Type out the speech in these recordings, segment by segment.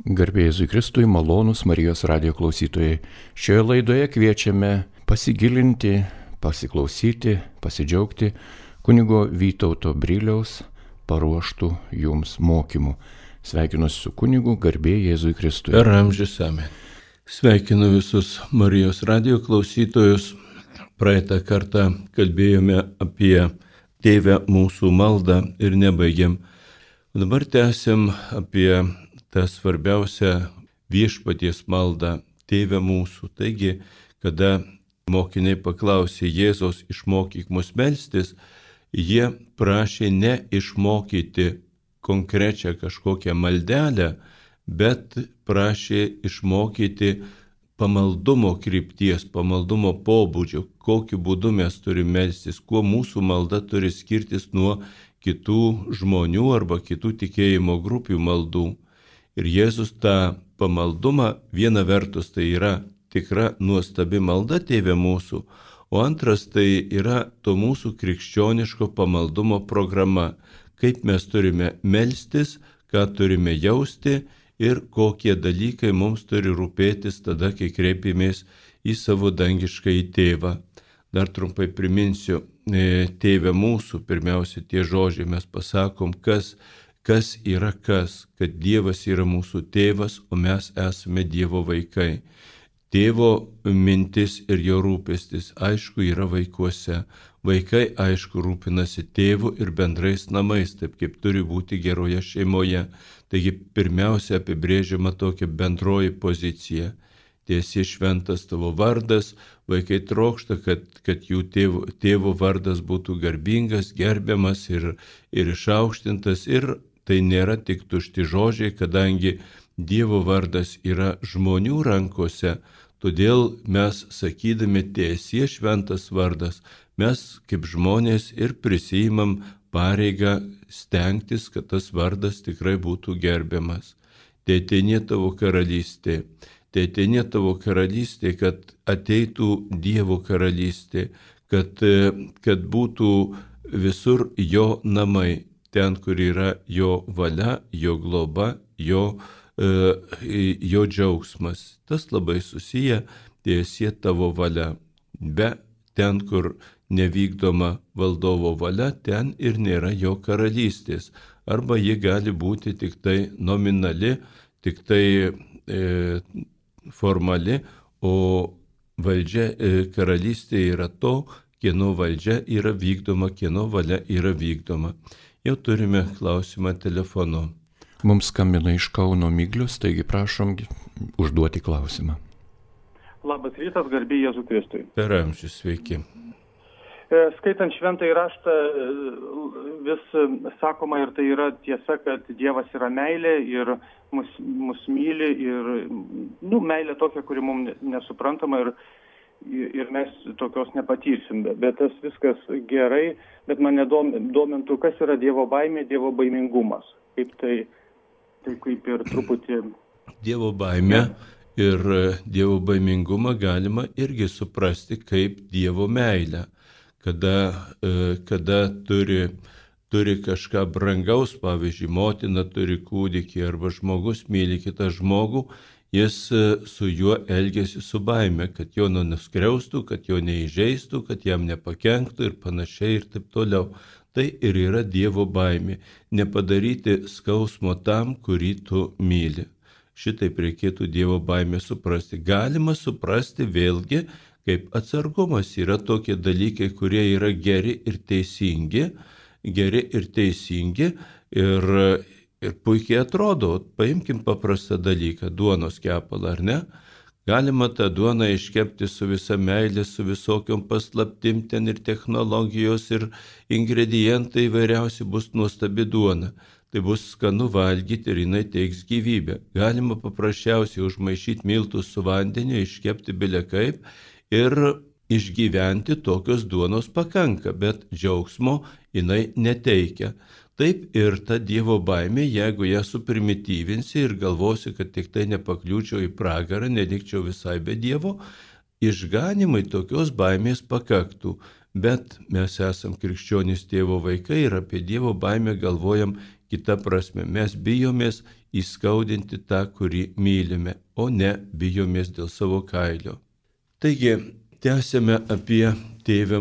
Garbė Jėzui Kristui, malonūs Marijos radijo klausytojai. Šioje laidoje kviečiame pasigilinti, pasiklausyti, pasidžiaugti kunigo Vytauto Briliaus paruoštų jums mokymų. Sveikinuosi su kunigu, garbė Jėzui Kristui. Per amžius amen. Sveikinu visus Marijos radijo klausytojus. Praeitą kartą kalbėjome apie Tėvę mūsų maldą ir nebaigėm. Dabar tęsim apie tą svarbiausią viešpaties maldą Tėve mūsų. Taigi, kada mokiniai paklausė Jėzaus išmokyk mus melstis, jie prašė ne išmokyti konkrečią kažkokią maldelę, bet prašė išmokyti pamaldumo krypties, pamaldumo pobūdžio, kokiu būdu mes turime melstis, kuo mūsų malda turi skirtis nuo kitų žmonių arba kitų tikėjimo grupių maldų. Ir Jėzus tą pamaldumą, viena vertus tai yra tikra nuostabi malda Tėve mūsų, o antras tai yra to mūsų krikščioniško pamaldumo programa, kaip mes turime melstis, ką turime jausti ir kokie dalykai mums turi rūpėtis tada, kai kreipiamės į savo dangiškąjį Tėvą. Dar trumpai priminsiu, Tėve mūsų, pirmiausia tie žodžiai mes pasakom, kas yra kas, kad Dievas yra mūsų tėvas, o mes esame Dievo vaikai. Tėvo mintis ir jo rūpestis, aišku, yra vaikuose. Vaikai, aišku, rūpinasi tėvu ir bendrais namais, taip kaip turi būti geroje šeimoje. Taigi, pirmiausia, apibrėžiama tokia bendroji pozicija. Tiesie šventas tavo vardas, vaikai trokšta, kad jų tėvo vardas būtų garbingas, gerbiamas ir išaukštintas. Ir tai nėra tik tušti žodžiai, kadangi Dievo vardas yra žmonių rankose, todėl mes, sakydami tiesie šventas vardas, mes kaip žmonės ir prisiimam pareigą stengtis, kad tas vardas tikrai būtų gerbiamas. Teateinie tavo karalystė, kad ateitų Dievo karalystė, kad būtų visur jo namai, ten, kur yra jo valia, jo globa, jo džiaugsmas. Tas labai susiję, tiesie tavo valia. Be ten, kur nevykdoma valdovo valia, ten ir nėra jo karalystės. Arba ji gali būti tik tai nominali, tik tai formali, o valdžia karalystė yra to, kieno valdžia yra vykdoma, kieno valia yra vykdoma. Jau turime klausimą telefonu. Mums skambina iš Kauno Miglius, taigi prašom užduoti klausimą. Labas rytas, garbė Jėzui Kristui. Per amžius, sveiki. Skaitant šventąjį raštą, vis sakoma, ir tai yra tiesa, kad Dievas yra meilė ir mus myli, ir meilė tokia, kuri mums nesuprantama ir mes tokios nepatyrsim. Bet tas viskas gerai, bet mane domintų, kas yra Dievo baimė, Dievo baimingumas. Kaip tai kaip ir truputį... Dievo baimė ir Dievo baimingumą galima irgi suprasti kaip Dievo meilę. Kada turi kažką brangaus, pavyzdžiui, motina turi kūdikį arba žmogus myli kitą žmogų, jis su juo elgiasi su baime, kad jo nenuskriaustų, kad jo neįžeistų, kad jam nepakenktų ir panašiai ir taip toliau. Tai ir yra Dievo baimė, nepadaryti skausmo tam, kurį tu myli. Šitaip reikėtų Dievo baimę suprasti. Galima suprasti vėlgi, kaip atsargumas. Yra tokie dalykai, kurie yra geri ir teisingi ir puikiai atrodo. Paimkim paprastą dalyką, duonos kepalą, ar ne? Galima tą duoną iškepti su visa meilė, su visokiom paslaptim, ten ir technologijos, ir ingredientai įvairiausi, bus nuostabi duona. Tai bus skanu valgyti ir jinai teiks gyvybę. Galima paprasčiausiai užmaišyti miltus su vandeniu, iškepti bile kaip ir išgyventi, tokios duonos pakanka, bet džiaugsmo jinai neteikia. Taip ir ta Dievo baimė, jeigu ją suprimityvinsi ir galvosi, kad tik tai nepakliūčiau į pragarą, nelikčiau visai be Dievo, išganimai tokios baimės pakaktų. Bet mes esam krikščionys Tėvo vaikai ir apie Dievo baimę galvojam kita prasme. Mes bijomės įskaudinti tą, kurį mylime, o ne bijomės dėl savo kailio. Taigi, tęsėme apie Tėvę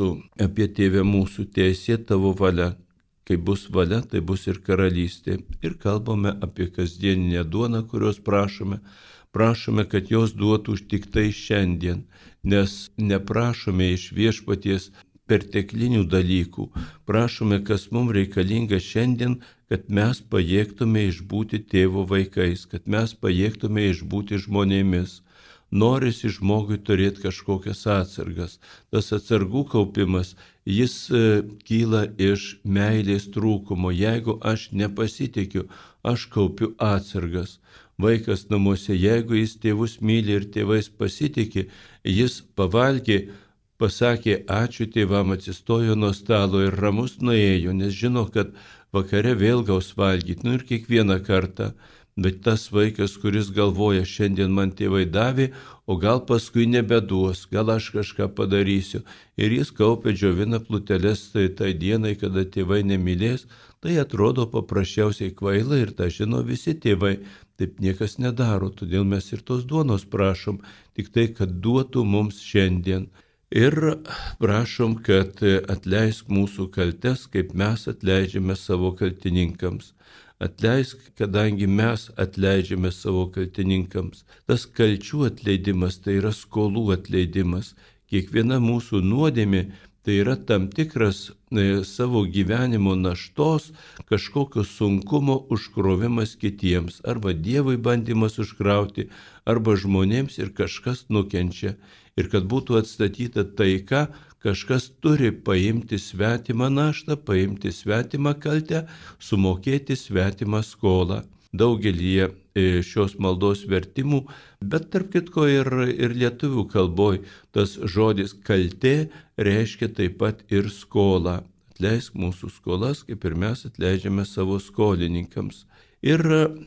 mūsų, teesie tavo valia. Kai bus valia, tai bus ir karalystė. Ir kalbame apie kasdieninę duoną, kurios prašome. Prašome, kad jos duotų tik tai šiandien, nes neprašome iš viešpaties perteklinių dalykų. Prašome, kas mums reikalinga šiandien, kad mes pajėgtume išbūti tėvo vaikais, kad mes pajėgtume išbūti žmonėmis. Norisi žmogui turėti kažkokias atsargas. Tas atsargų kaupimas, jis kyla iš meilės trūkumo. Jeigu aš nepasitikiu, aš kaupiu atsargas. Vaikas namuose, jeigu jis tėvus myli ir tėvais pasitiki, jis pavalgė, pasakė ačiū tėvam, atsistojo nuo stalo ir ramus nuėjo, nes žino, kad vakare vėl gaus valgyti, ir kiekvieną kartą. Bet tas vaikas, kuris galvoja, šiandien man tėvai davė, o gal paskui nebeduos, gal aš kažką padarysiu. Ir jis kaupia džiovina pluteles tai dienai, kada tėvai nemylės, tai atrodo paprasčiausiai kvaila ir tą žino visi tėvai. Taip niekas nedaro, todėl mes ir tos duonos prašom, tik tai, kad duotų mums šiandien. Ir prašom, kad atleisk mūsų kaltes, kaip mes atleidžiame savo kaltininkams. Atleisk, kadangi mes atleidžiame savo kaltininkams. Tas kalčių atleidimas, tai yra skolų atleidimas. Kiekviena mūsų nuodėmė, tai yra tam tikras savo gyvenimo naštos, kažkokio sunkumo užkrovimas kitiems. Arba Dievui bandymas užkrauti, arba žmonėms ir kažkas nukenčia. Ir kad būtų atstatyta taika, kažkas turi paimti svetimą naštą, paimti svetimą kaltę, sumokėti svetimą skolą. Daugelį šios maldos vertimų, bet tarp kitko ir lietuvių kalboj tas žodis kaltė reiškia taip pat ir skolą. Atleisk mūsų skolas, kaip ir mes atleidžiame savo skolininkams. Ir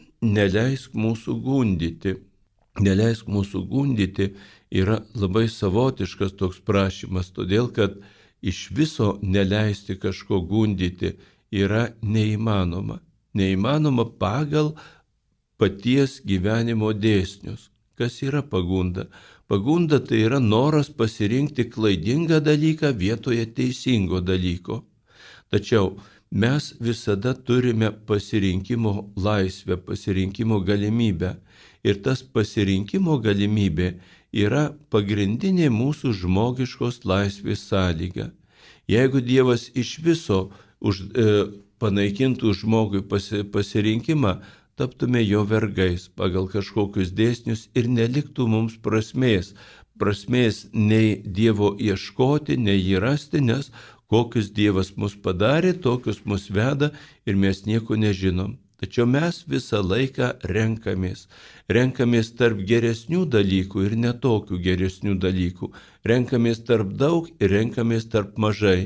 neleisk mūsų gundyti. Neleisk mūsų gundyti yra labai savotiškas toks prašymas, todėl kad iš viso neleisti kažko gundyti yra neįmanoma. Neįmanoma pagal paties gyvenimo dėsnius. Kas yra pagunda? Pagunda tai yra noras pasirinkti klaidingą dalyką vietoje teisingo dalyko. Tačiau mes visada turime pasirinkimo laisvę, pasirinkimo galimybę. Ir tas pasirinkimo galimybė yra pagrindinė mūsų žmogiškos laisvės sąlyga. Jeigu Dievas iš viso panaikintų žmogui pasirinkimą, taptume jo vergais pagal kažkokius dėsnius ir neliktų mums prasmės. Prasmės nei Dievo ieškoti, nei jį rasti, nes kokius Dievas mus padarė, tokius mus veda ir mes nieko nežinom. Tačiau mes visą laiką renkamės. Renkamės tarp geresnių dalykų ir netokių geresnių dalykų. Renkamės tarp daug ir renkamės tarp mažai.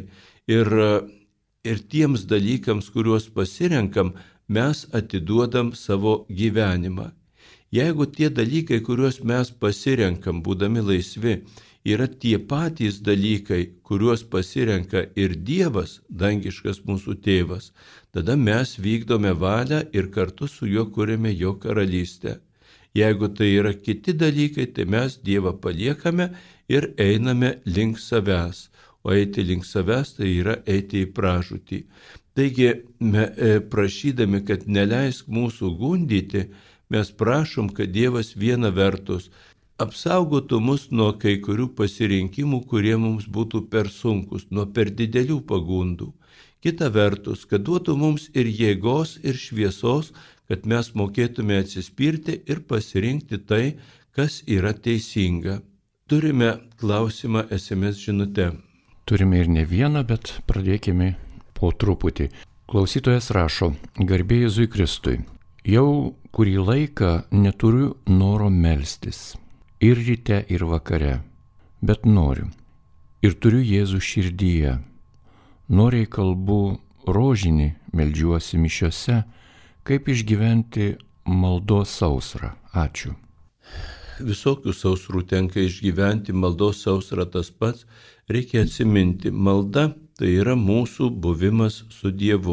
Ir tiems dalykams, kuriuos pasirenkam, mes atiduodam savo gyvenimą. Jeigu tie dalykai, kuriuos mes pasirenkam, būdami laisvi, yra tie patys dalykai, kuriuos pasirenka ir Dievas, dangiškas mūsų tėvas, tada mes vykdome valią ir kartu su juo kuriame jo karalystę. Jeigu tai yra kiti dalykai, tai mes Dievą paliekame ir einame link savęs. O eiti link savęs tai yra eiti į pražūtį. Taigi, prašydami, kad neleisk mūsų gundyti, mes prašom, kad Dievas viena vertus apsaugotų mus nuo kai kurių pasirinkimų, kurie mums būtų per sunkus, nuo per didelių pagundų. Kita vertus, kad duotų mums ir jėgos, ir šviesos, kad mes mokėtume atsispirti ir pasirinkti tai, kas yra teisinga. Turime klausimą SMS žinute. Turime ir ne vieną, bet pradėkime po truputį. Klausytojas rašo, garbė Jėzui Kristui. Jau kurį laiką neturiu noro melstis. Ir ryte, ir vakare. Bet noriu. Ir turiu Jėzų širdyje. Noriai kalbu rožinį, meldžiuosi mišiose, kaip išgyventi maldos sausrą. Ačiū. Visokių sausrų tenka išgyventi, maldos sausrą tas pats. Reikia atsiminti, malda tai yra mūsų buvimas su Dievu.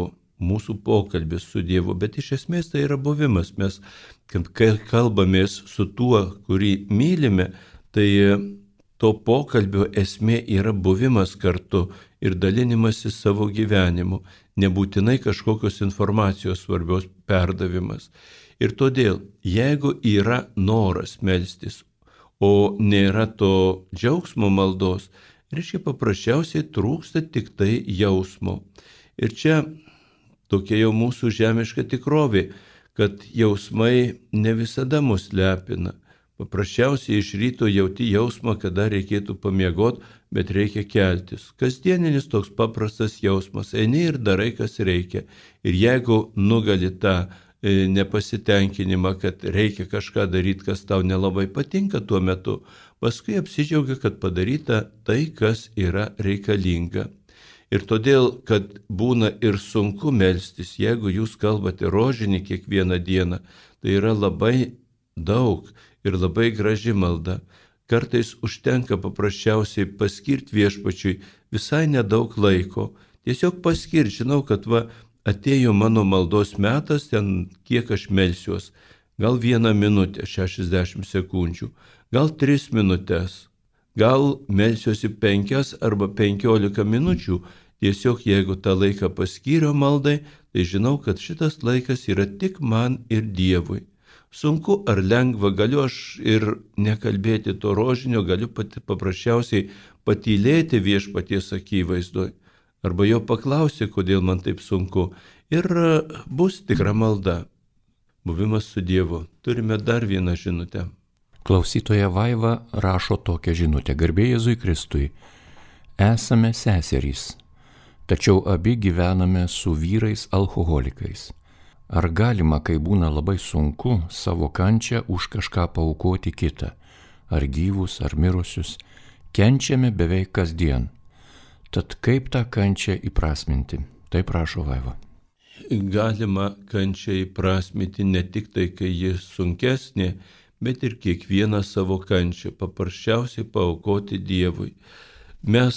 mūsų pokalbis su Dievu, bet iš esmės tai yra buvimas. Mes, kai kalbamės su tuo, kurį mylime, tai to pokalbio esmė yra buvimas kartu ir dalinimasis savo gyvenimu, nebūtinai kažkokios informacijos svarbios perdavimas. Ir todėl, jeigu yra noras melstis, o nėra to džiaugsmo maldos, reiškia paprasčiausiai trūksta tik tai jausmo. Ir čia tokia jau mūsų žemiška tikrovė, kad jausmai ne visada mus lepina. Paprasčiausiai iš ryto jauti jausmą, kada reikėtų pamiegoti, bet reikia keltis. Kasdieninis toks paprastas jausmas, eini ir darai, kas reikia. Ir jeigu nugali tą nepasitenkinimą, kad reikia kažką daryti, kas tau nelabai patinka tuo metu, paskui apsidžiaugia, kad padaryta tai, kas yra reikalinga. Ir todėl, kad būna ir sunku melstis, jeigu jūs kalbate rožinį kiekvieną dieną, tai yra labai daug ir labai graži malda. Kartais užtenka paprasčiausiai paskirti viešpačiui visai nedaug laiko. Tiesiog paskirti, žinau, kad atėjo mano maldos metas, ten kiek aš melsiuos. Gal 1 minutę, 60 sekundžių, gal 3 minutės, gal melsiuosi 5 arba 15 minučių. Tiesiog jeigu tą laiką paskyriau maldai, tai žinau, kad šitas laikas yra tik man ir Dievui. Sunku ar lengva, galiu aš ir nekalbėti to rožinio, galiu paprasčiausiai patylėti viešpaties akivaizdoj. Arba jo paklausė, kodėl man taip sunku. Ir bus tikra malda. Buvimas su Dievu. Turime dar vieną žinutę. Klausytoja Vaiva rašo tokią žinutę. Garbė Jėzui Kristui. Esame seserys, tačiau abi gyvename su vyrais alkoholikais. Ar galima, kai būna labai sunku, savo kančią už kažką paaukoti kitą? Ar gyvus, ar mirusius? Kenčiame beveik kasdien. Tad kaip tą kančią įprasminti? Taip prašo Vaiva. Galima kančią įprasminti ne tik tai, kai ji sunkesnė, bet ir kiekvieną savo kančią paprasčiausiai paaukoti Dievui. Mes,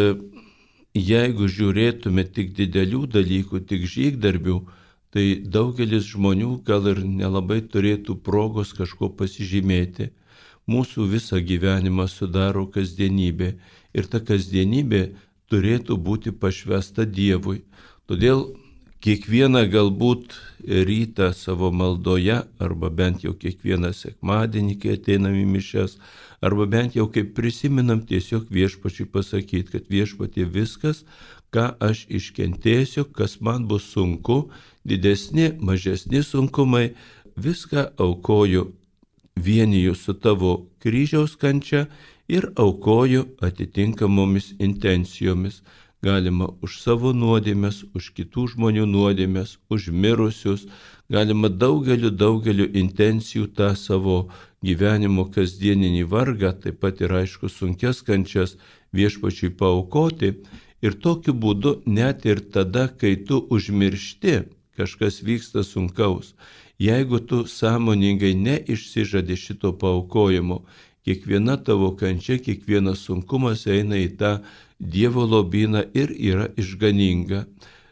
jeigu žiūrėtume tik didelių dalykų, tik žygdarbių, tai daugelis žmonių gal ir nelabai turėtų progos kažko pasižymėti. Mūsų visą gyvenimą sudaro kasdienybė ir ta kasdienybė turėtų būti pašvęsta Dievui. Todėl kiekvieną galbūt rytą savo maldoje, arba bent jau kiekvieną sekmadienį, kai ateinam į mišias, arba bent jau kaip prisiminam tiesiog viešpačiui pasakyti, kad viešpatie viskas, ką aš iškentėsiu, kas man bus sunku, didesni, mažesni sunkumai, viską aukoju, vieniju su tavo kryžiaus kančia ir aukoju atitinkamomis intencijomis. Galima už savo nuodėmes, už kitų žmonių nuodėmes, už mirusius, galima daugeliu intencijų tą savo gyvenimo kasdieninį vargą, taip pat ir aišku sunkias kančias viešpačiui paaukoti. Ir tokiu būdu net ir tada, kai tu užmiršti, kažkas vyksta sunkaus, jeigu tu sąmoningai neišsižadi šito paaukojimo, kiekviena tavo kančia, kiekvienas sunkumas eina į tą Dievo lobyną ir yra išganinga.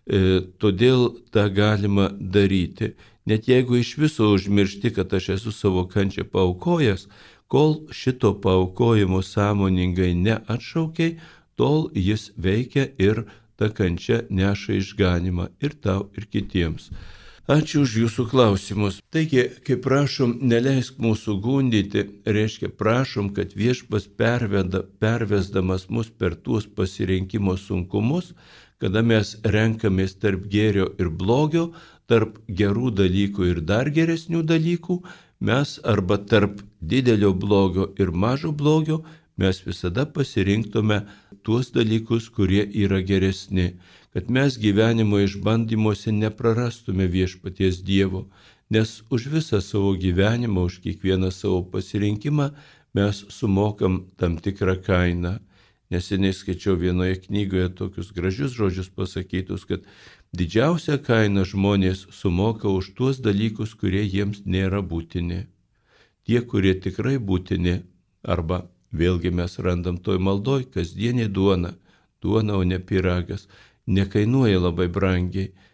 Todėl tą galima daryti. Net jeigu iš viso užmiršti, kad aš esu savo kančią paaukojęs, kol šito paaukojimo sąmoningai neatšaukiai, tol jis veikia ir ta kančia neša išganimą ir tau, ir kitiems. Ačiū už jūsų klausimus. Taigi, kai prašom, neleisk mūsų gundyti, reiškia prašom, kad viešpas pervesdamas mus per tuos pasirinkimo sunkumus, kada mes renkamės tarp gėrio ir blogio, tarp gerų dalykų ir dar geresnių dalykų, mes arba tarp didelio blogio ir mažo blogio, mes visada pasirinktume tuos dalykus, kurie yra geresni, kad mes gyvenimo išbandymuose neprarastume viešpaties Dievo, nes už visą savo gyvenimą, už kiekvieną savo pasirinkimą mes sumokam tam tikrą kainą. Neseniai skaičiau vienoje knygoje tokius gražius žodžius pasakytus, kad didžiausią kainą žmonės sumoka už tuos dalykus, kurie jiems nėra būtini. Tie, kurie tikrai būtini, arba vėlgi mes randam toj maldoj, kasdienė duona, o ne pyragas, nekainuoja labai brangiai,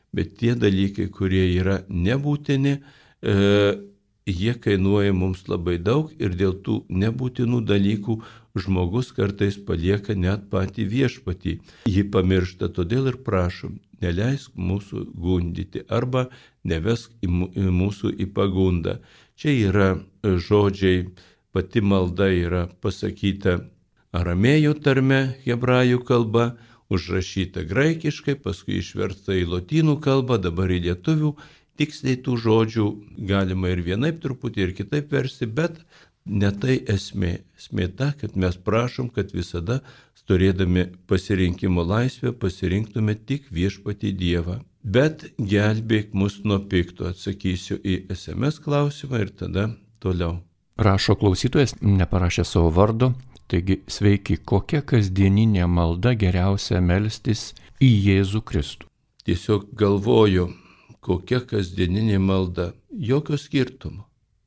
bet tie dalykai, kurie yra nebūtini, jie kainuoja mums labai daug ir dėl tų nebūtinų dalykų žmogus kartais palieka net patį viešpatį. Jį pamiršta, todėl ir prašom, neleisk mūsų gundyti arba nevesk mūsų į pagundą. Čia yra žodžiai, pati malda yra pasakyta aramėjų tarme, hebrajų kalba, užrašyta graikiškai, paskui išversta į lotynų kalbą, dabar į lietuvių. Tiksliai tų žodžių galima ir vienaip truputį, ir kitaip versti, bet ne tai esmė. Esmė ta, kad mes prašom, kad visada, turėdami pasirinkimo laisvę, pasirinktume tik viešpatį Dievą. Bet gelbėk mus nuo pikto, atsakysiu į SMS klausimą ir tada toliau. Rašo klausytojas, neparašė savo vardo, taigi sveiki, kokia kasdieninė malda geriausia melstis į Jėzų Kristų? Tiesiog galvoju, kokia kasdieninė malda, jokio skirtumo.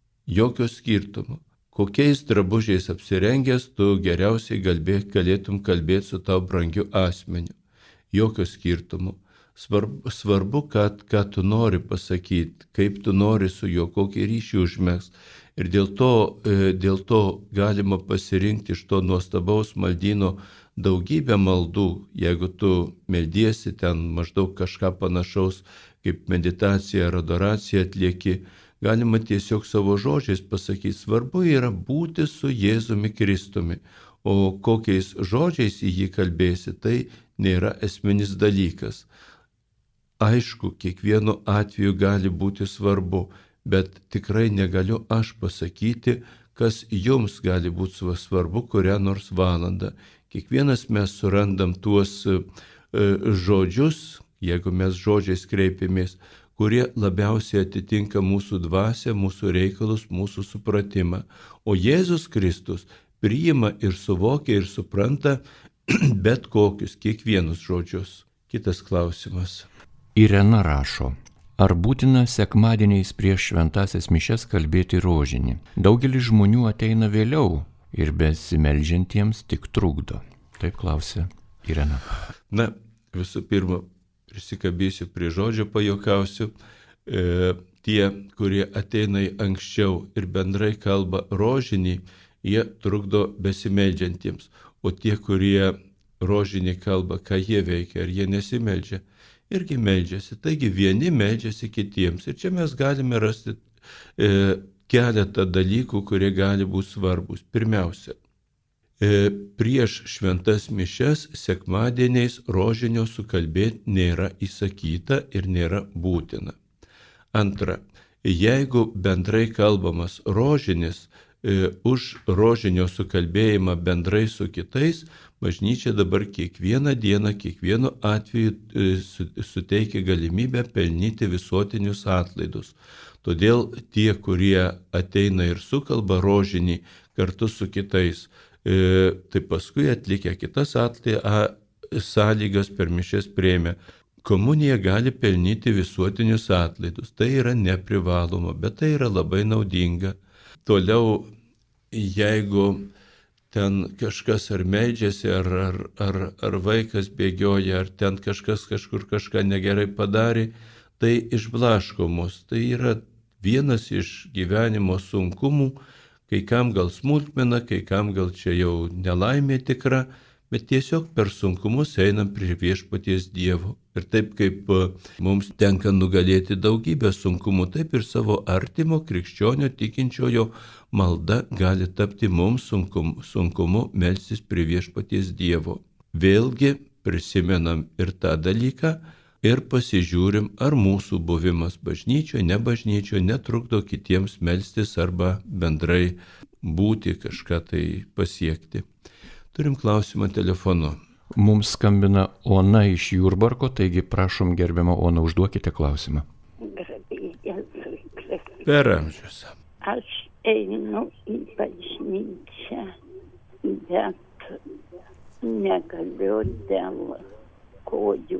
Kokiais drabužiais apsirengęs tu geriausiai galėtum kalbėti su tau brangiu asmeniu. Jokio skirtumo. Svarbu, ką tu nori pasakyti, kaip tu nori su juo, kokį ryšį užmegzti. Ir dėl to galima pasirinkti iš to nuostabaus maldyno daugybę maldų. Jeigu tu meldiesi ten maždaug kažką panašaus, kaip meditacija ar adoracija atlieki, galima tiesiog savo žodžiais pasakyti, svarbu yra būti su Jėzumi Kristumi, o kokiais žodžiais į jį kalbėsi, tai nėra esminis dalykas. Aišku, kiekvienu atveju gali būti svarbu, bet tikrai negaliu aš pasakyti, kas jums gali būti svarbu kurią nors valandą. Kiekvienas mes surandam tuos žodžius, jeigu mes žodžiais kreipiamės, kurie labiausiai atitinka mūsų dvasią, mūsų reikalus, mūsų supratimą. O Jėzus Kristus priima ir suvokia ir supranta bet kokius, kiekvienus žodžius. Kitas klausimas. Irena rašo, ar būtina sekmadieniais prieš šventąsias mišias kalbėti rožinį? Daugelis žmonių ateina vėliau ir besimeldžiantiems tik trukdo. Taip klausė Irena. Na, visų pirma, prisikabėsiu prie žodžio, pajuokausiu. Tie, kurie ateina anksčiau ir bendrai kalba rožinį, jie trukdo besimeldžiantiems. O tie, kurie rožinį kalba, ką jie veikia, ar jie nesimeldžia, irgi meldžiasi. Taigi vieni meldžiasi kitiems. Ir čia mes galime rasti keletą dalykų, kurie gali būti svarbus. Pirmiausia, prieš šventas mišias sekmadieniais rožinio sukalbėti nėra įsakyta ir nėra būtina. Antra, jeigu bendrai kalbamas rožinis, už rožinio sukalbėjimą bendrai su kitais, bažnyčia dabar kiekvieną dieną, kiekvienu atveju suteikia galimybę pelnyti visuotinius atlaidus. Todėl tie, kurie ateina ir sukalba rožinį kartu su kitais, tai paskui atlikę kitas sąlygas per mišias priėmė. Komunija gali pelnyti visuotinius atlaidus. Tai yra neprivaloma, bet tai yra labai naudinga. Toliau, jeigu ten kažkas ar meldžiasi, ar vaikas bėgioja, ar ten kažkas kažkur kažką negerai padarė, tai išblaško mus. Tai yra vienas iš gyvenimo sunkumų, kai kam gal smulkmena, kai kam gal čia jau nelaimė tikra, bet tiesiog per sunkumus einam prie viešpaties Dievo. Ir taip kaip mums tenka nugalėti daugybę sunkumų, taip ir savo artimo krikščionio tikinčiojo malda gali tapti mums sunkumu melstis prie viešpaties Dievo. Vėlgi prisimenam ir tą dalyką ir pasižiūrim, ar mūsų buvimas bažnyčioje, ne bažnyčioje netrukdo kitiems melstis arba bendrai būti, kažką tai pasiekti. Turim klausimą telefonu. Mums skambina Ona iš Jurbarko, taigi prašom gerbiamą Oną, užduokite klausimą. Per amžius. Aš einu į bažnyčią, bet negaliu dėl kojų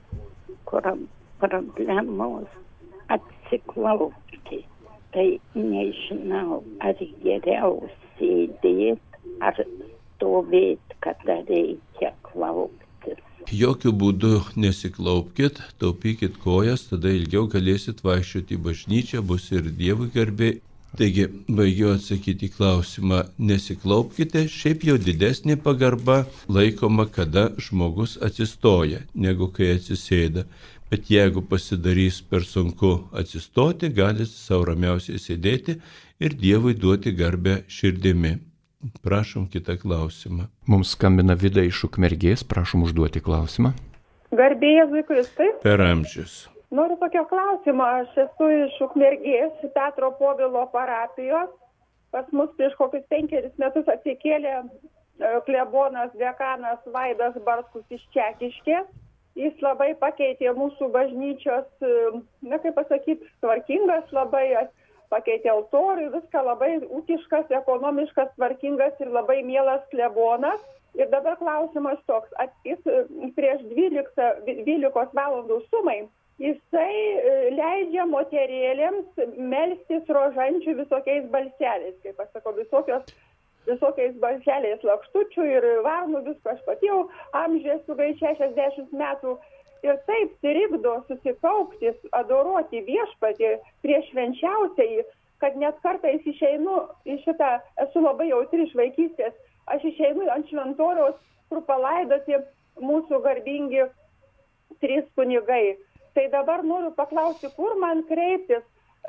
problemos atsiklaupti. Tai nežinau, ar geriau sėdėti, ar stovėti, kada reikia klauptis. Jokių būdų nesiklaupkit, taupykit kojas, tada ilgiau galėsit vaikščioti į bažnyčią, bus ir Dievui garbė. Taigi, baigiu atsakyti į klausimą, nesiklaupkite, šiaip jau didesnė pagarba laikoma, kada žmogus atsistoja, negu kai atsisėda. Bet jeigu pasidarys per sunku atsistoti, galite savo ramiausiai sėdėti ir Dievui duoti garbę širdimi. Prašom kitą klausimą. Mums skambina Vida iš Ukmergės, prašom užduoti klausimą. Garbė Jėzui Kristui. Per amžius. Noriu tokio klausimo. Aš esu iš Ukmergės, Petro Povilo parapijos. Pas mus prieš kokius 5 metus atsikėlė klebonas dekanas Vaidas Barskus iš Čekiškės. Jis labai pakeitė mūsų bažnyčios, tvarkingas labai, pakeitė altorių, viską labai ūkiškas, ekonomiškas, tvarkingas ir labai mielas klebonas. Ir dabar klausimas toks, jis prieš 12 valandų sumai, jisai leidžia moterėlėms melstis rožančių visokiais balseliais, kaip aš sakau, visokiais balseliais lakštučių ir varnų, visko. Aš pati jau amžiuje sugai 60 metų ir taip trikdo susikaupti, adoruoti viešpatį prieš švenčiausiai, kad net kartais išeinu į šitą, esu labai jautri iš vaikystės, aš išeinu ant šventoriaus, kur palaidoti mūsų garbingi 3 kunigai. Tai dabar noriu paklausti, kur man kreiptis.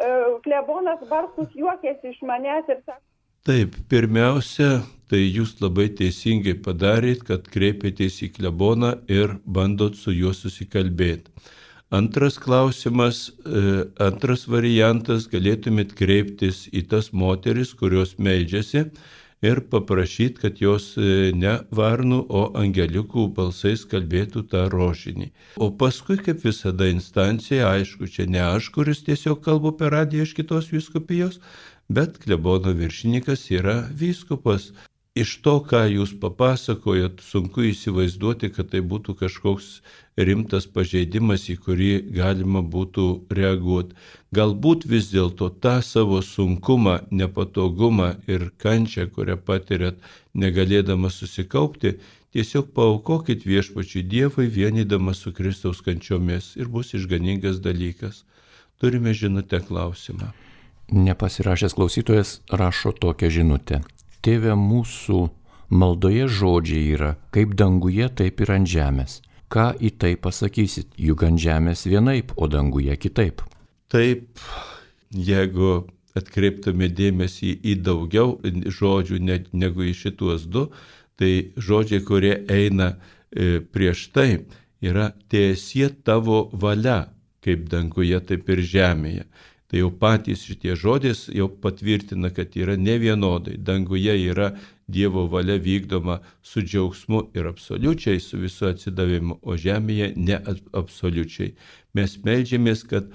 Klebonas Barskus juokėsi iš manęs ir sako. Taip, pirmiausia, tai jūs labai teisingai padarėt, kad kreipėtės į kleboną ir bandot su juo susikalbėti. Antras klausimas, antras variantas, galėtumėt kreiptis į tas moteris, kurios meldžiasi ir paprašyti, kad jos ne varnų, o angeliukų balsais kalbėtų tą rožinį. O paskui, kaip visada instancija, aišku, čia ne aš, kuris tiesiog kalbu per radiją iš kitos vyskupijos, bet klebono viršininkas yra vyskupas. Iš to, ką jūs papasakojot, sunku įsivaizduoti, kad tai būtų kažkoks rimtas pažeidimas, į kurį galima būtų reaguoti. Galbūt vis dėlto tą savo sunkumą, nepatogumą ir kančią, kurią patiriat, negalėdama susikaupti, tiesiog paaukokit viešpačiui Dievui, vienydama su Kristaus kančiomis ir bus išganingas dalykas. Turime žinutę klausimą. Nepasirašęs klausytojas rašo tokią žinutę. Tėve, mūsų maldoje žodžiai yra, kaip danguje, taip ir ant žemės. Ką į tai pasakysit? Juk ant žemės vienaip, o danguje kitaip. Taip, jeigu atkreiptume dėmesį į daugiau žodžių negu į šituos 2, tai žodžiai, kurie eina prieš tai, yra tiesie tavo valia, kaip danguje, taip ir žemėje. Tai jau patys šitie žodės jau patvirtina, kad yra nevienodai. Danguje yra Dievo valia vykdoma su džiaugsmu ir absoliučiai, su visu atsidavimu, o žemėje ne absoliučiai. Mes meldžiamės, kad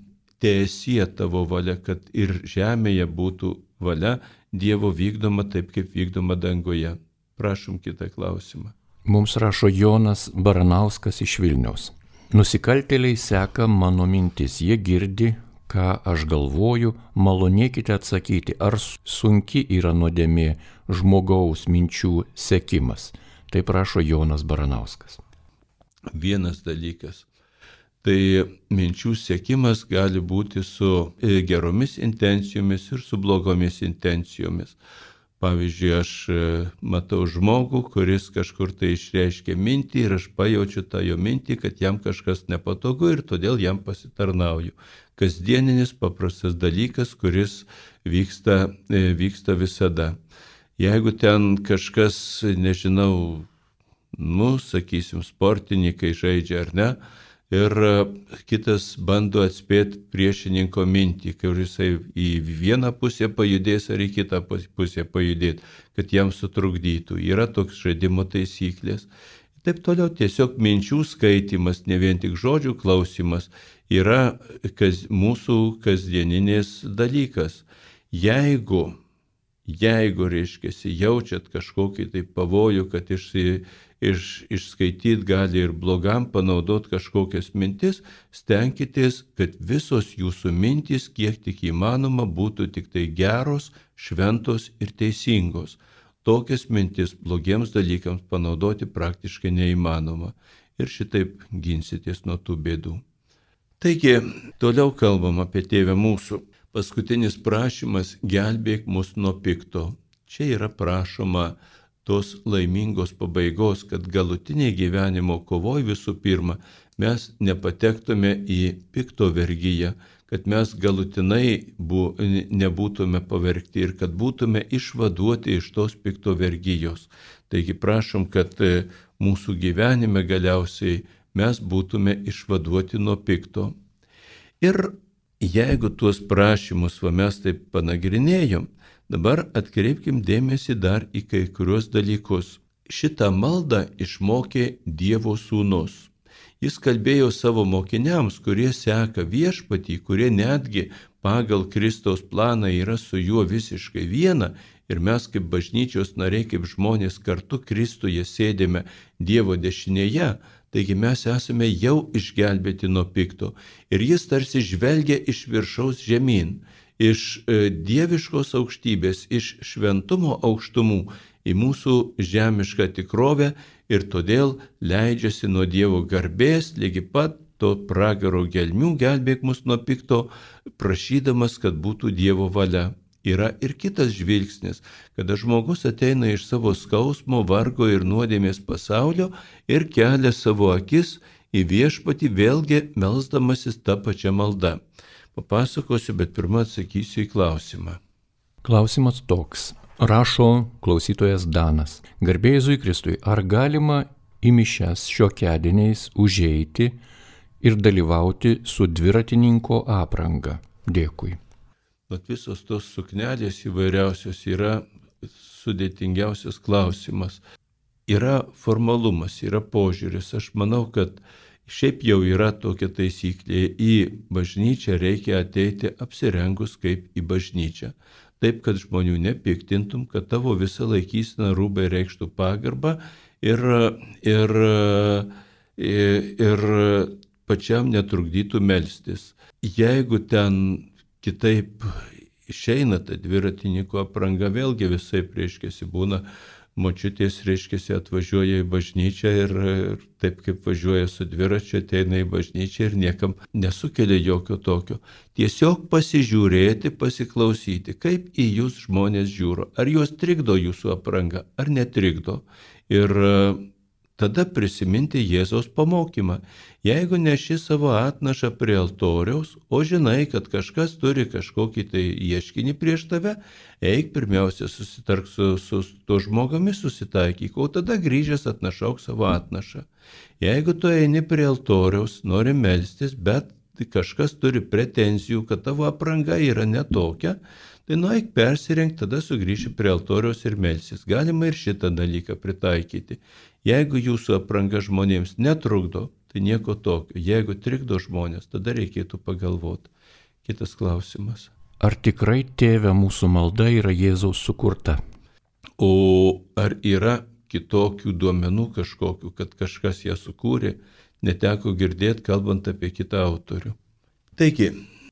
teesie tavo valia, kad ir žemėje būtų valia Dievo vykdoma taip, kaip vykdoma danguje. Prašom kitą klausimą. Mums rašo Jonas Baranauskas iš Vilniaus. Nusikaltėliai seka mano mintis, jie girdi, ką aš galvoju, malonėkite atsakyti, ar sunki yra nuodėmė žmogaus minčių sekimas. Tai prašo Jonas Baranauskas. Vienas dalykas. Tai minčių sekimas gali būti su geromis intencijomis ir su blogomis intencijomis. Pavyzdžiui, aš matau žmogų, kuris kažkur tai išreiškia mintį ir aš pajaučiu tą jo mintį, kad jam kažkas nepatogu ir todėl jam pasitarnauju. Kasdieninis paprastas dalykas, kuris vyksta visada. Jeigu ten kažkas, nežinau, sakysim, sportininkai žaidžia ar ne, ir kitas bando atspėti priešininko mintį, kur jisai į vieną pusę pajudės ar į kitą pusę pajudėti, kad jam sutrukdytų. Yra toks žaidimo taisyklės. Taip toliau tiesiog minčių skaitimas, ne vien tik žodžių klausimas, yra mūsų kasdieninės dalykas. Jeigu reiškiasi, jaučiat kažkokį tai pavojų, kad išskaityti gali ir blogam panaudoti kažkokias mintis, stenkitės, kad visos jūsų mintys, kiek tik įmanoma, būtų tik tai geros, šventos ir teisingos. Tokias mintis blogiems dalykams panaudoti praktiškai neįmanoma. ir šitaip ginsitės nuo tų bėdų. Taigi, toliau kalbam apie Tėvę mūsų. Paskutinis prašymas – gelbėk mus nuo pikto. Čia yra prašoma tos laimingos pabaigos, kad galutiniai gyvenimo kovoj visų pirma mes nepatektume į pikto vergiją, kad mes galutinai nebūtume pavergti ir kad būtume išvaduoti iš tos pikto vergijos. Taigi prašom, kad mūsų gyvenime galiausiai mes būtume išvaduoti nuo pikto. Ir jeigu tuos prašymus mes taip panagrinėjom, dabar atkreipkim dėmesį dar į kai kurios dalykus. Šitą maldą išmokė Dievo Sūnus. Jis kalbėjo savo mokiniams, kurie seka Viešpatį, kurie netgi pagal Kristaus planą yra su juo visiškai viena, ir mes kaip bažnyčios nariai, kaip žmonės kartu Kristuje sėdime Dievo dešinėje, taigi mes esame jau išgelbėti nuo pikto. Ir jis tarsi žvelgia iš viršaus žemyn, iš dieviškos aukštybės, iš šventumo aukštumų į mūsų žemišką tikrovę ir todėl leidžiasi nuo Dievo garbės, lygi pat to pragaro gelmių gelbėk mus nuo pikto, prašydamas, kad būtų Dievo valia. Yra ir kitas žvilgsnis, kada žmogus ateina iš savo skausmo, vargo ir nuodėmės pasaulio ir kelia savo akis į Viešpatį, vėlgi melsdamasis tą pačią maldą. Papasakosiu, bet pirmą atsakysiu į klausimą. Klausimas toks. Rašo klausytojas Danas. Garbė Jėzui Kristui, ar galima į mišias šiokiadieniais užeiti ir dalyvauti su dviratininko apranga? Dėkui. Bet visos tos suknelės įvairiausios yra sudėtingiausias klausimas. Yra formalumas, yra požiūris. Aš manau, kad šiaip jau yra tokia taisyklė. Į bažnyčią reikia ateiti apsirengus kaip į bažnyčią. Taip, kad žmonių nepiktintum, kad tavo visa laikysena rūbai reikštų pagarbą ir pačiam netrukdytų melstis. Jeigu ten kitaip išeina ta dviratininko apranga, vėlgi visai reiškiasi būna, močiutės reiškiasi atvažiuoja į bažnyčią ir taip kaip važiuoja su dviračiu, ateina į bažnyčią ir niekam nesukelia jokio tokio. Tiesiog pasižiūrėti, pasiklausyti, kaip į jūs žmonės žiūro, ar juos trikdo jūsų apranga, ar netrikdo. Ir tada prisiminti Jėzaus pamokymą. Jeigu neši savo atnašą prie altoriaus, o žinai, kad kažkas turi kažkokį tai ieškinį prieš tave, eik pirmiausia susitark su to žmogumi, susitaikyk, o tada grįžęs atnašauk savo atnašą. Jeigu tu eini prie altoriaus, nori melstis, bet kažkas turi pretenzijų, kad tavo apranga yra netokia, tai nueik persirenk, tada sugrįši prie altoriaus ir melsis. Galima ir šitą dalyką pritaikyti. Jeigu jūsų apranga žmonėms netrukdo, tai nieko tokio. Jeigu trikdo žmonės, tada reikėtų pagalvoti. Kitas klausimas. Ar tikrai Tėve mūsų malda yra Jėzaus sukurta? O ar yra kitokių duomenų kažkokių, kad kažkas ją sukūrė, neteko girdėti, kalbant apie kitą autorių. Taigi,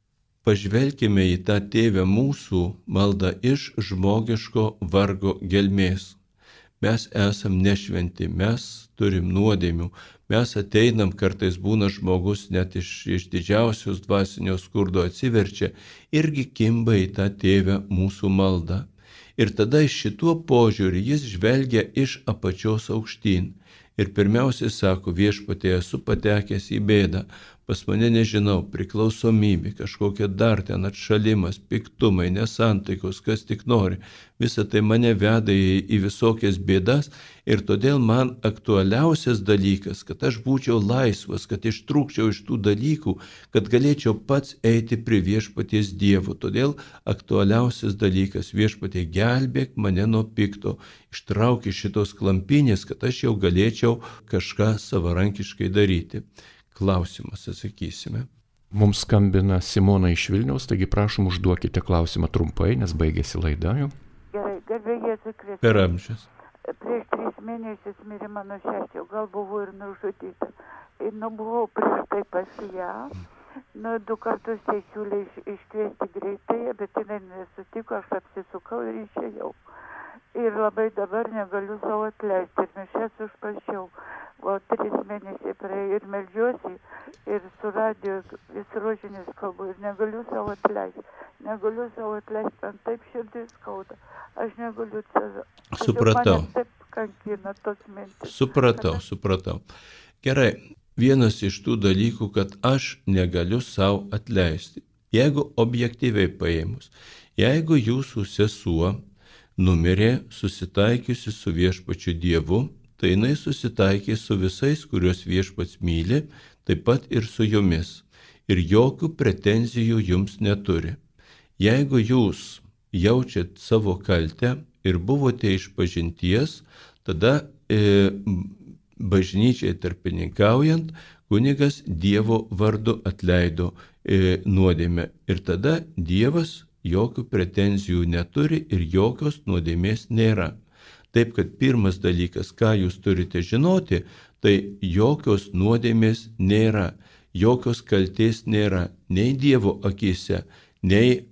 pažvelkime į tą Tėvę mūsų maldą iš žmogiško vargo gelmės. Mes esam nešventi, mes turim nuodėmių, mes ateinam, kartais būna žmogus net iš didžiausios dvasinio skurdo atsiverčia, irgi kimba į tą Tėvę mūsų maldą. Ir tada iš šituo požiūrį jis žvelgia iš apačios aukštyn. Ir pirmiausiai sako, Viešpatie, esu patekęs į bėdą, pas mane nežinau, priklausomybė, kažkokia dar ten atšalimas, piktumai, nesantaikos, kas tik nori. Visa tai mane veda į visokias bėdas ir todėl man aktualiausias dalykas, kad aš būčiau laisvas, kad ištrūkčiau iš tų dalykų, kad galėčiau pats eiti prie Viešpaties Dievo. Todėl aktualiausias dalykas, Viešpatie, gelbėk mane nuo pikto, ištrauk iš šitos klampinės, kad aš jau galėčiau kažką savarankiškai daryti. Klausimas, atsakysime. Mums skambina Simona iš Vilniaus, taigi prašom užduokite klausimą trumpai, nes baigėsi laida jau. Gerai, garbė Jėzui Kristui. Per amžius. Prieš 3 mėnesius mirė mano šešė, gal buvo ir nužudyta. Ir buvau prieš tai pas ją. 2 kartus jai siūlė iškviesti greitąją, bet jinai nesutiko, aš apsisukau ir išėjau. Ir labai dabar negaliu savo atleisti. Ir mišias užprašiau. O 3 mėnesiai praėjo ir meldžiuosi, ir su radiju vis rožinės kalbu. Ir negaliu savo atleisti. Negaliu savo atleisti, man taip širdis skauda. Aš negaliu save. Supratau. Mane taip kankina tos mintis. Supratau. Gerai. Vienas iš tų dalykų, kad aš negaliu savo atleisti. Jeigu objektyviai paėmus, jeigu jūsų sesuo numirė susitaikiusi su viešpačiu Dievu, tai jinai susitaikė su visais, kuriuos viešpats myli, taip pat ir su jumis. Ir jokių pretenzijų jums neturi. Jeigu jūs jaučiat savo kaltę ir buvote išpažinties, tada bažnyčiai tarpininkaujant, kunigas Dievo vardu atleido nuodėmę. Ir tada Dievas jokių pretenzijų neturi ir jokios nuodėmės nėra. Taip, kad pirmas dalykas, ką jūs turite žinoti, tai jokios nuodėmės nėra, jokios kaltės nėra, nei Dievo akise, nei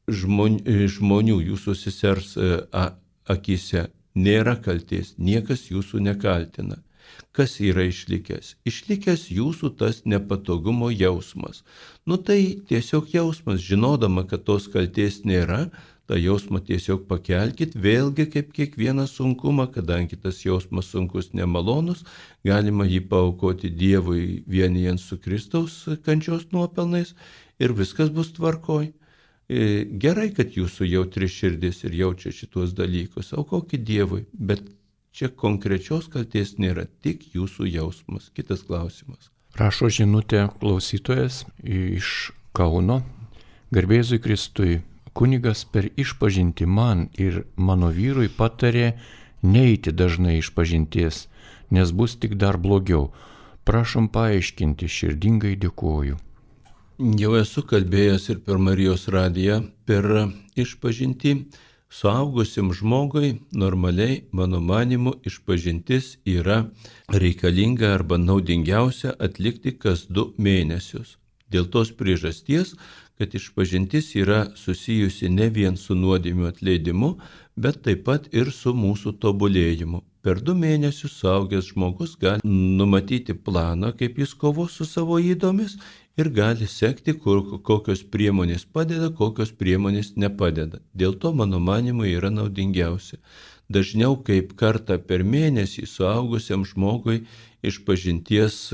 žmonių jūsų sesers akise. Nėra kaltės, niekas jūsų nekaltina. Kas yra išlikęs? Išlikęs jūsų tas nepatogumo jausmas. Tai tiesiog jausmas, žinodama, kad tos kaltės nėra, tą jausmą tiesiog pakelkit, vėlgi kaip kiekvieną sunkumą, kadangi tas jausmas sunkus nemalonus, galima jį paaukoti Dievui vienijant su Kristaus kančios nuopelnais ir viskas bus tvarkoj. Gerai, kad jūsų jautri širdis ir jaučia šitos dalykus, aukokit Dievui, bet čia konkrečios kaltės nėra, tik jūsų jausmas. Kitas klausimas. Rašo žinutė klausytojas iš Kauno. Garbėzui Kristui, kunigas per išpažintį man ir mano vyrui patarė neiti dažnai išpažinties, nes bus tik dar blogiau. Prašom paaiškinti, širdingai dėkoju. Jau esu kalbėjęs ir per Marijos radiją, per išpažintį. Suaugusiam žmogui normaliai, mano manimu, išpažintis yra reikalinga arba naudingiausia atlikti kas 2 mėnesius. Dėl tos priežasties, kad išpažintis yra susijusi ne vien su nuodėmių atleidimu, bet taip pat ir su mūsų tobulėjimu. Per 2 mėnesius suaugęs žmogus gali numatyti planą, kaip jis kovos su savo ydomis ir gali sekti, kokios priemonės padeda, kokios priemonės nepadeda. Dėl to, mano manimu, yra naudingiausia. Dažniau kaip kartą per mėnesį suaugusiam žmogui išpažinties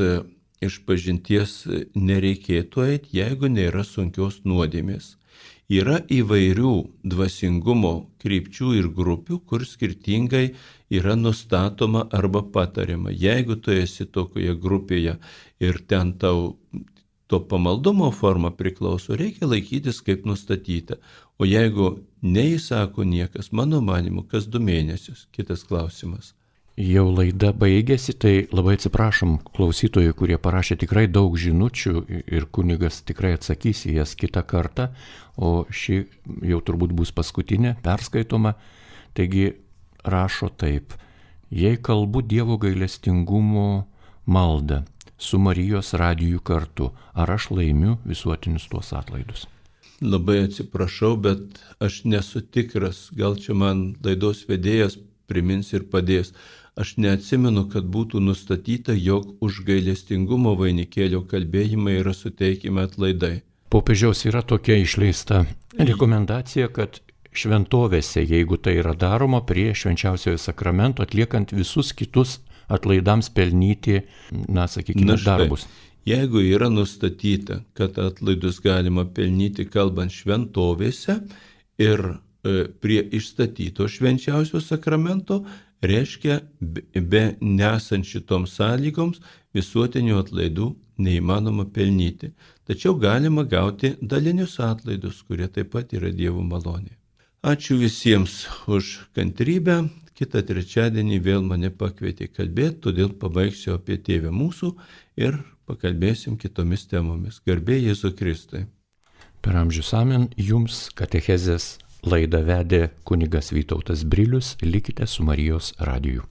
nereikėtų eiti, jeigu nėra sunkios nuodėmės. Yra įvairių dvasingumo krypčių ir grupių, kur skirtingai yra nustatoma arba patariama. Jeigu tu esi tokioje grupėje ir ten tau to pamaldumo forma priklauso, reikia laikytis kaip nustatyta. O jeigu neįsako niekas, mano manimu, kas 2 mėnesius. Kitas klausimas. Jau laida baigėsi, tai labai atsiprašom klausytojų, kurie parašė tikrai daug žinučių ir kunigas tikrai atsakys į jas kitą kartą, o ši jau turbūt bus paskutinė, perskaitoma. Taigi rašo taip: jei kalbu Dievo gailestingumo maldą su Marijos radiju kartu, ar aš laimiu visuotinius tuos atlaidus? Labai atsiprašau, bet aš nesu tikras, gal čia man laidos vedėjas primins ir padės. Aš neatsimenu, kad būtų nustatyta, jog už gailestingumo vainikėlio kalbėjimą yra suteikimi atlaidai. Popiežiaus yra tokia išleista rekomendacija, kad šventovėse, jeigu tai yra daroma prie švenčiausiojo sakramento, atliekant visus kitus atlaidams pelnyti, darbus. Jeigu yra nustatyta, kad atlaidus galima pelnyti kalbant šventovėse ir prie išstatyto švenčiausio sakramento, reiškia, be nesant šitoms sąlygoms visuotinių atlaidų neįmanoma pelnyti. Tačiau galima gauti dalinius atlaidus, kurie taip pat yra Dievo malonė. Ačiū visiems už kantrybę. Kitą trečiadienį vėl mane pakvietė kalbėti, todėl pabaigsiu apie Tėvę mūsų ir pakalbėsim kitomis temomis. Garbė Jėzui Kristui. Per amžius amen. Jums katechezės laidą vedė kunigas Vytautas Brilius. Likite su Marijos radiju.